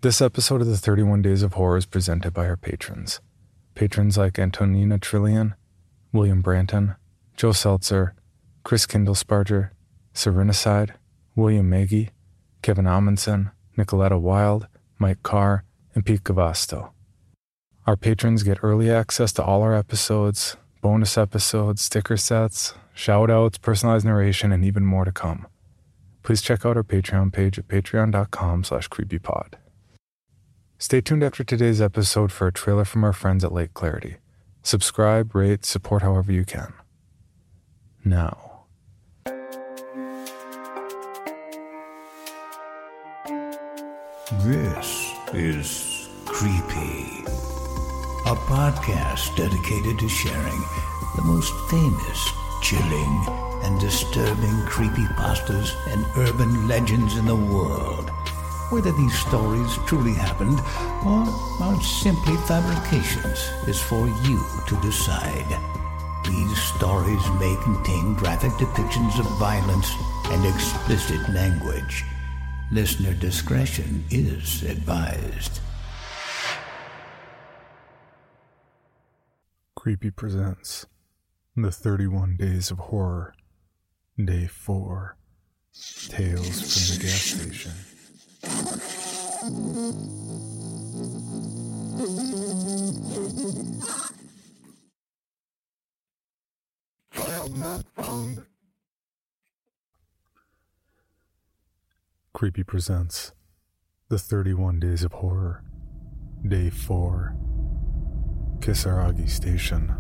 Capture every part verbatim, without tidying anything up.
This episode of the thirty-one Days of Horror is presented by our patrons. Patrons like Antonina Trillian, William Branton, Joe Seltzer, Chris Kindlesparger, Serenicide, William Maggie, Kevin Amundsen, Nicoletta Wild, Mike Carr, and Pete Gavasto. Our patrons get early access to all our episodes, bonus episodes, sticker sets, shout-outs, personalized narration, and even more to come. Please check out our Patreon page at patreon.com slash creepypod. Stay tuned after today's episode for a trailer from our friends at Lake Clarity. Subscribe, rate, support however you can. Now. This is Creepy, a podcast dedicated to sharing the most famous, chilling, and disturbing creepypastas and urban legends in the world. Whether these stories truly happened or are simply fabrications is for you to decide. These stories may contain graphic depictions of violence and explicit language. Listener discretion is advised. Creepy presents The thirty-one Days of Horror, Day four, Tales from the Gas Station. File not found. Creepy presents The thirty-one Days of Horror, Day four, Kisaragi Station.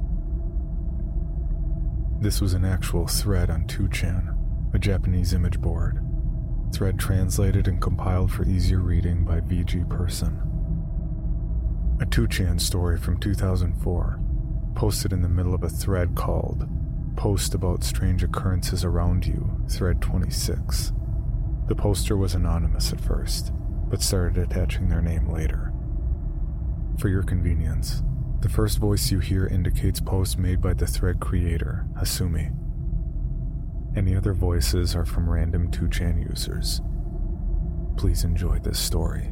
This was an actual thread on two chan, a Japanese image board. Thread translated and compiled for easier reading by V G Person. A two chan story from two thousand four, posted in the middle of a thread called Post About Strange Occurrences Around You, Thread twenty-six. The poster was anonymous at first, but started attaching their name later. For your convenience, the first voice you hear indicates post made by the thread creator, Hasumi. Any other voices are from random two chan users. Please enjoy this story.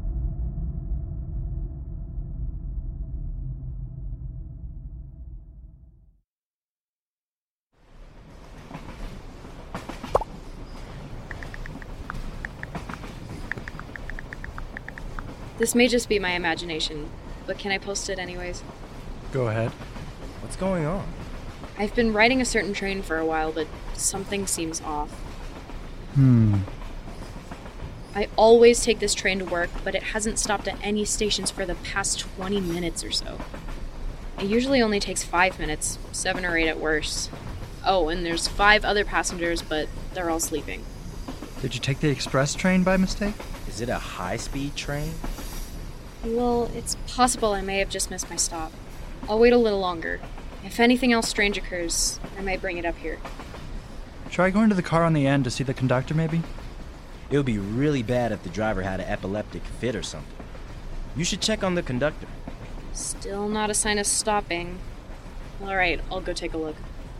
This may just be my imagination, but can I post it anyways? Go ahead. What's going on? I've been riding a certain train for a while, but something seems off. Hmm. I always take this train to work, but it hasn't stopped at any stations for the past twenty minutes or so. It usually only takes five minutes, seven or eight at worst. Oh, and there's five other passengers, but they're all sleeping. Did you take the express train by mistake? Is it a high-speed train? Well, it's possible I may have just missed my stop. I'll wait a little longer. If anything else strange occurs, I might bring it up here. Try going to the car on the end to see the conductor, maybe? It would be really bad if the driver had an epileptic fit or something. You should check on the conductor. Still not a sign of stopping. Alright, I'll go take a look.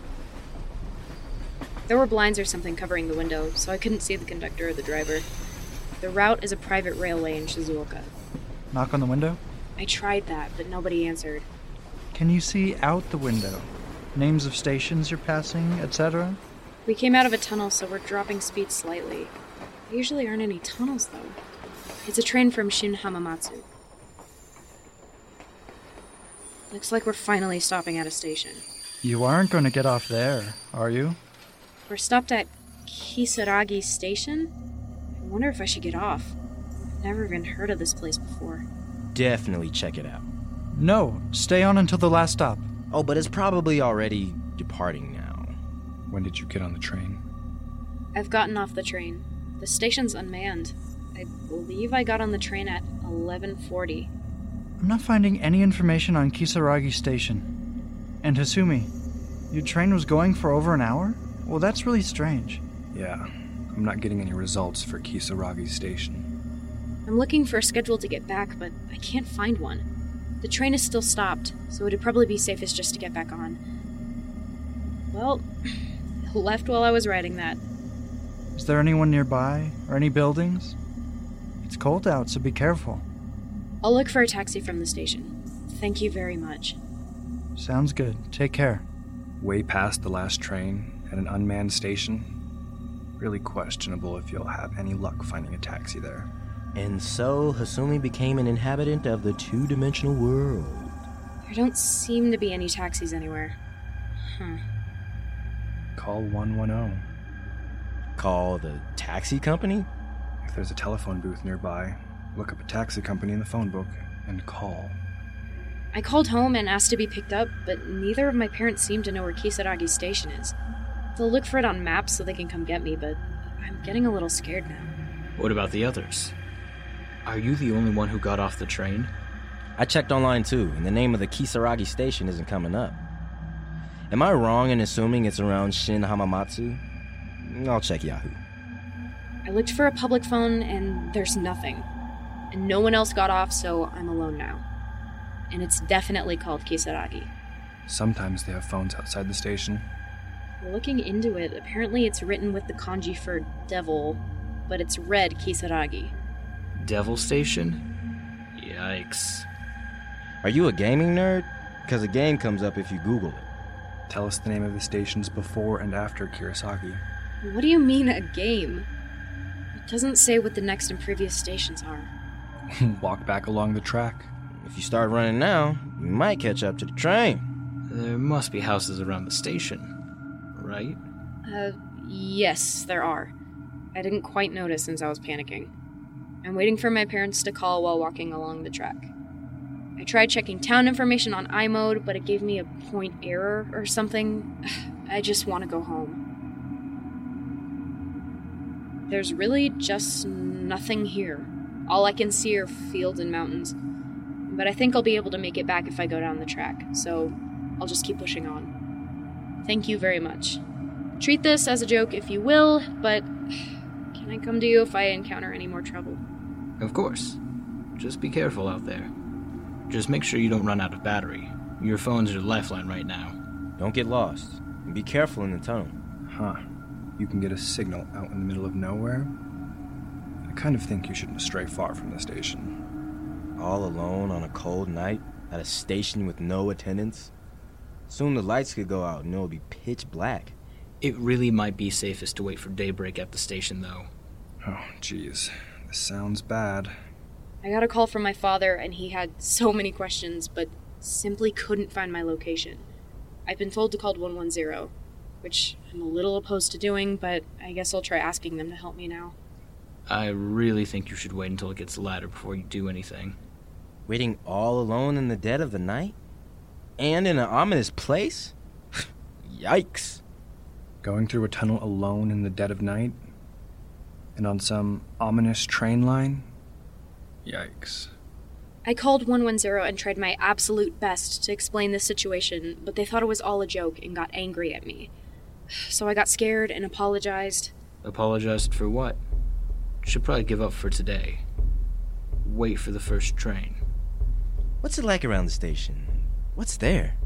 There were blinds or something covering the window, so I couldn't see the conductor or the driver. The route is a private railway in Shizuoka. Knock on the window? I tried that, but nobody answered. Can you see out the window? Names of stations you're passing, et cetera? We came out of a tunnel, so we're dropping speed slightly. There usually aren't any tunnels, though. It's a train from Shin Hamamatsu. Looks like we're finally stopping at a station. You aren't going to get off there, are you? We're stopped at Kisaragi Station? I wonder if I should get off. I've never even heard of this place before. Definitely check it out. No, stay on until the last stop. Oh, but it's probably already departing now. When did you get on the train? I've gotten off the train. The station's unmanned. I believe I got on the train at eleven forty. I'm not finding any information on Kisaragi Station. And Hasumi, your train was going for over an hour? Well, that's really strange. Yeah, I'm not getting any results for Kisaragi Station. I'm looking for a schedule to get back, but I can't find one. The train is still stopped, so it'd probably be safest just to get back on. Well, it left while I was writing that. Is there anyone nearby, or any buildings? It's cold out, so be careful. I'll look for a taxi from the station. Thank you very much. Sounds good. Take care. Way past the last train at an unmanned station. Really questionable if you'll have any luck finding a taxi there. And so Hasumi became an inhabitant of the two-dimensional world. There don't seem to be any taxis anywhere. Huh. Call one one zero. Call the taxi company? If there's a telephone booth nearby, look up a taxi company in the phone book and call. I called home and asked to be picked up, but neither of my parents seem to know where Kisaragi Station is. They'll look for it on maps so they can come get me, but I'm getting a little scared now. What about the others? Are you the only one who got off the train? I checked online too, and the name of the Kisaragi station isn't coming up. Am I wrong in assuming it's around Shin Hamamatsu? I'll check Yahoo. I looked for a public phone, and there's nothing. And no one else got off, so I'm alone now. And it's definitely called Kisaragi. Sometimes they have phones outside the station. Looking into it, apparently it's written with the kanji for devil, but it's read Kisaragi. Devil Station? Yikes. Are you a gaming nerd? Because a game comes up if you Google it. Tell us the name of the stations before and after Kirasagi. What do you mean, a game? It doesn't say what the next and previous stations are. Walk back along the track. If you start running now, you might catch up to the train. There must be houses around the station, right? Uh, yes, there are. I didn't quite notice since I was panicking. I'm waiting for my parents to call while walking along the track. I tried checking town information on iMode, but it gave me a point error or something. I just want to go home. There's really just nothing here. All I can see are fields and mountains. But I think I'll be able to make it back if I go down the track, so I'll just keep pushing on. Thank you very much. Treat this as a joke if you will, but can I come to you if I encounter any more trouble? Of course. Just be careful out there. Just make sure you don't run out of battery. Your phone's your lifeline right now. Don't get lost. And be careful in the tunnel. Huh. You can get a signal out in the middle of nowhere? I kind of think you shouldn't stray far from the station. All alone on a cold night at a station with no attendants? Soon the lights could go out and it'll be pitch black. It really might be safest to wait for daybreak at the station, though. Oh, jeez. This sounds bad. I got a call from my father, and he had so many questions, but simply couldn't find my location. I've been told to call one one zero, which I'm a little opposed to doing, but I guess I'll try asking them to help me now. I really think you should wait until it gets lighter before you do anything. Waiting all alone in the dead of the night? And in an ominous place? Yikes. Going through a tunnel alone in the dead of night? And on some ominous train line? Yikes. I called one one zero and tried my absolute best to explain the situation, but they thought it was all a joke and got angry at me. So I got scared and apologized. Apologized for what? Should probably give up for today. Wait for the first train. What's it like around the station? What's there?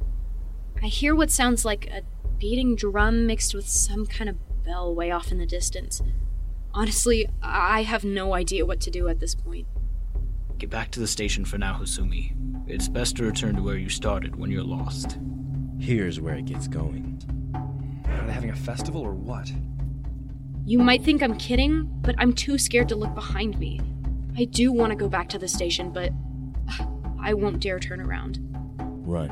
I hear what sounds like a beating drum mixed with some kind of bell way off in the distance. Honestly, I have no idea what to do at this point. Get back to the station for now, Hasumi. It's best to return to where you started when you're lost. Here's where it gets going. Are they having a festival or what? You might think I'm kidding, but I'm too scared to look behind me. I do want to go back to the station, but I won't dare turn around. Run.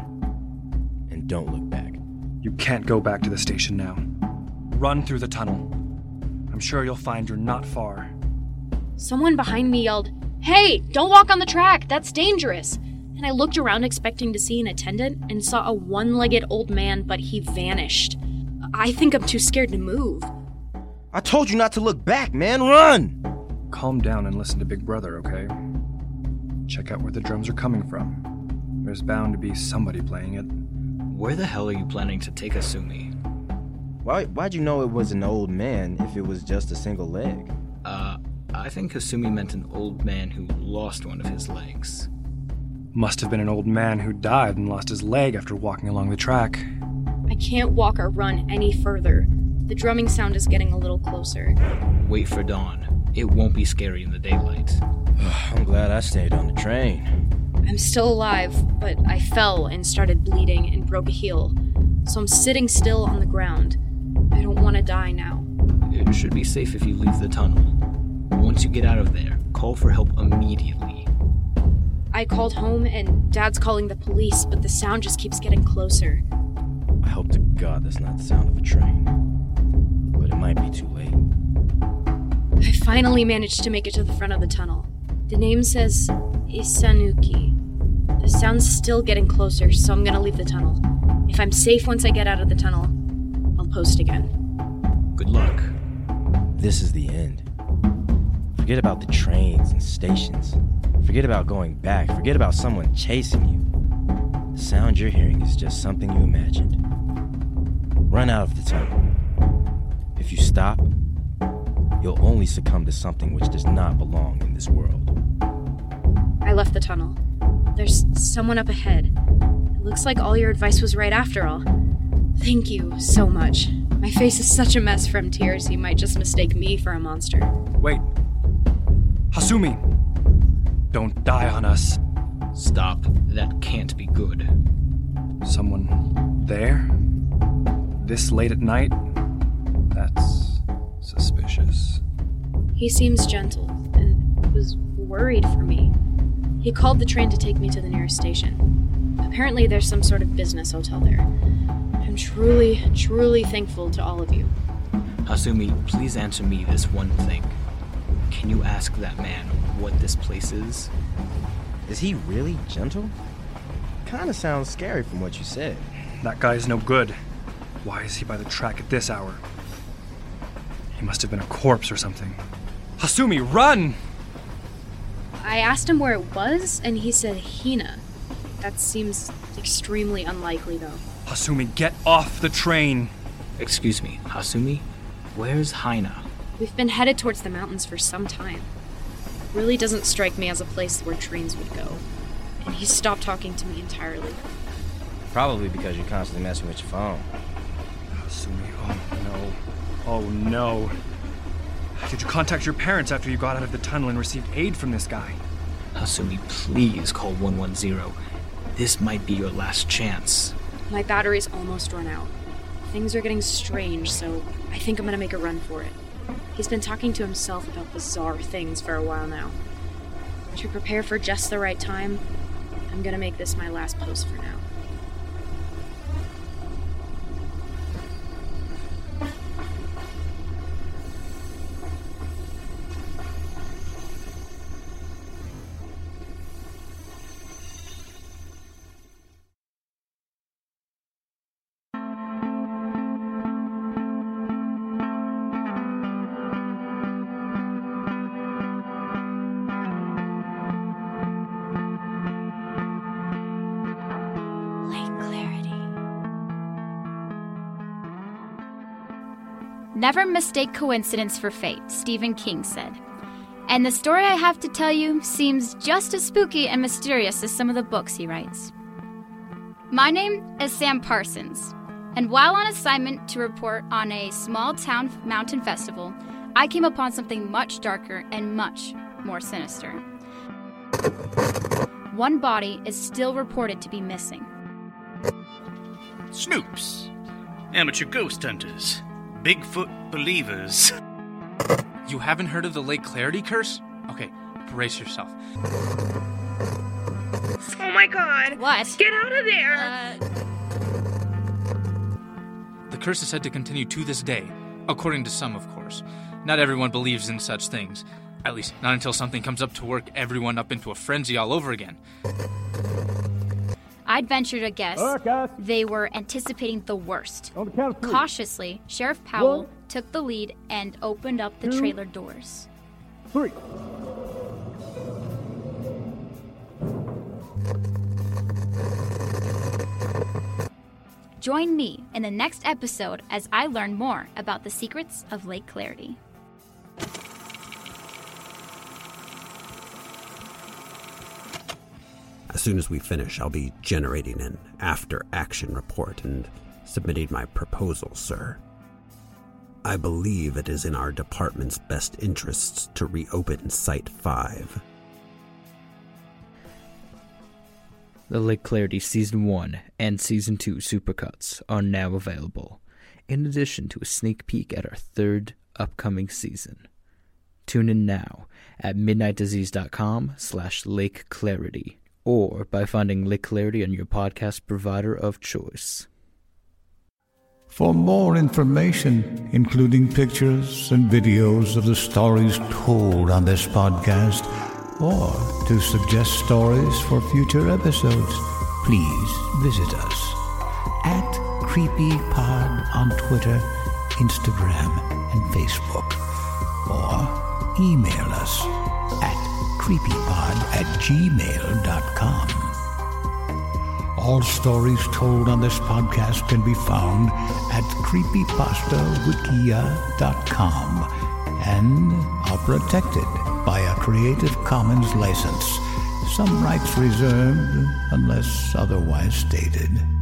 And don't look back. You can't go back to the station now. Run through the tunnel. I'm sure you'll find you're not far. Someone behind me yelled, "Hey, don't walk on the track, that's dangerous!" And I looked around expecting to see an attendant and saw a one-legged old man, but he vanished. I think I'm too scared to move. I told you not to look back, man! Run! Calm down and listen to Big Brother, okay? Check out where the drums are coming from. There's bound to be somebody playing it. Where the hell are you planning to take Hasumi? Why, why'd you know it was an old man if it was just a single leg? Uh, I think Hasumi meant an old man who lost one of his legs. Must have been an old man who died and lost his leg after walking along the track. I can't walk or run any further. The drumming sound is getting a little closer. Wait for dawn. It won't be scary in the daylight. I'm glad I stayed on the train. I'm still alive, but I fell and started bleeding and broke a heel. So I'm sitting still on the ground. I don't want to die now. It should be safe if you leave the tunnel. Once you get out of there, call for help immediately. I called home and Dad's calling the police, but the sound just keeps getting closer. I hope to God that's not the sound of a train. But it might be too late. I finally managed to make it to the front of the tunnel. The name says Isanuki. The sound's still getting closer, so I'm gonna leave the tunnel. If I'm safe once I get out of the tunnel, I'll post again. Good luck. This is the end. Forget about the trains and stations. Forget about going back. Forget about someone chasing you. The sound you're hearing is just something you imagined. Run out of the tunnel. If you stop, you'll only succumb to something which does not belong in this world. I left the tunnel. There's someone up ahead. It looks like all your advice was right after all. Thank you so much. My face is such a mess from tears, he might just mistake me for a monster. Wait. Hasumi! Don't die on us. Stop. That can't be good. Someone there? This late at night? That's suspicious. He seems gentle and was worried for me. He called the train to take me to the nearest station. Apparently there's some sort of business hotel there. I'm truly, truly thankful to all of you. Hasumi, please answer me this one thing. Can you ask that man what this place is? Is he really gentle? Kinda sounds scary from what you said. That guy's no good. Why is he by the track at this hour? He must have been a corpse or something. Hasumi, run! I asked him where it was, and he said Hina. That seems extremely unlikely, though. Hasumi, get off the train! Excuse me, Hasumi? Where's Hina? We've been headed towards the mountains for some time. It really doesn't strike me as a place where trains would go. And he stopped talking to me entirely. Probably because you're constantly messing with your phone. Hasumi, oh no. Oh no. Did you contact your parents after you got out of the tunnel and received aid from this guy? Hasumi, please call one one zero. This might be your last chance. My battery's almost run out. Things are getting strange, so I think I'm gonna make a run for it. He's been talking to himself about bizarre things for a while now. To prepare for just the right time, I'm gonna make this my last post for now. Never mistake coincidence for fate, Stephen King said. And the story I have to tell you seems just as spooky and mysterious as some of the books he writes. My name is Sam Parsons, and while on assignment to report on a small-town mountain festival, I came upon something much darker and much more sinister. One body is still reported to be missing. Snoops. Amateur ghost hunters. Bigfoot believers. You haven't heard of the Lake Clarity curse? Okay, brace yourself. Oh my god! What? Get out of there! Uh... The curse is said to continue to this day, according to some, of course. Not everyone believes in such things. At least, not until something comes up to work everyone up into a frenzy all over again. I'd venture to guess they were anticipating the worst. Cautiously, Sheriff Powell One, took the lead and opened up the two, trailer doors. Three. Join me in the next episode as I learn more about the secrets of Lake Clarity. As soon as we finish, I'll be generating an after-action report and submitting my proposal, sir. I believe it is in our department's best interests to reopen Site five. The Lake Clarity Season one and Season two supercuts are now available, in addition to a sneak peek at our third upcoming season. Tune in now at midnightdisease.com slash Lake Clarity, or by finding Lake Clarity on your podcast provider of choice. For more information, including pictures and videos of the stories told on this podcast, or to suggest stories for future episodes, please visit us at CreepyPod on Twitter, Instagram, and Facebook, or email us at creepypod at gmail dot com. All stories told on this podcast can be found at creepypasta wikia dot com and are protected by a Creative Commons license. Some rights reserved unless otherwise stated.